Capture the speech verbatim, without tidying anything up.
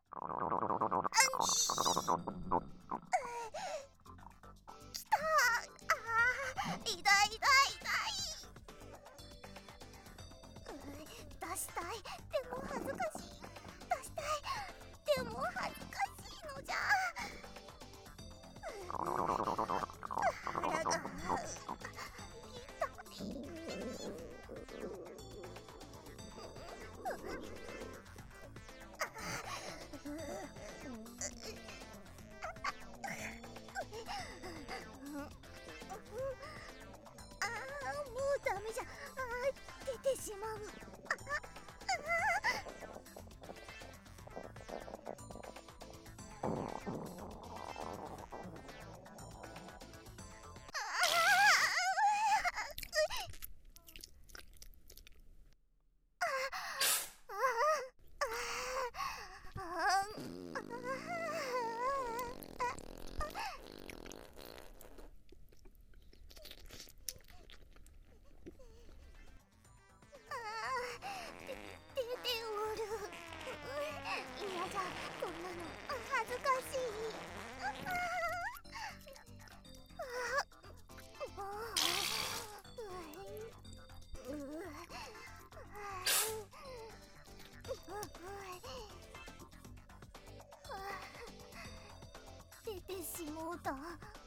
痛い痛い痛い。出したい。でも恥ずかしい。出したい。でも恥ずかしいのじゃ。腹が痛い。ああ、もうダメじゃ。ああ、出てしまう。出ておる。嫌じゃ、こんなの恥ずかしい。出てしもうた。